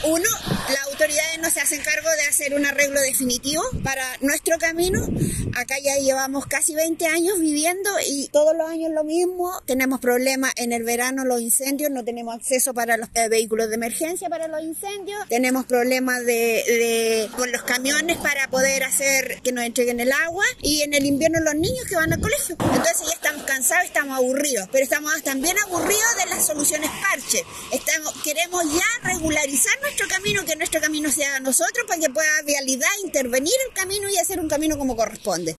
Uno, las autoridades no se hacen cargo de hacer un arreglo definitivo para nuestro camino. Acá ya llevamos casi 20 años viviendo y todos los años lo mismo. Tenemos problemas en el verano, los incendios, no tenemos acceso para los vehículos de emergencia para los incendios. Tenemos problemas con los camiones para poder hacer que nos entreguen el agua. Y en el invierno los niños que van al colegio. Entonces ya estamos cansados, estamos aburridos. Pero estamos también aburridos de las soluciones parche. Queremos ya regularizar nuestro camino, que nuestro camino sea nosotros para que pueda Vialidad intervenir el camino y hacer un camino como corresponde.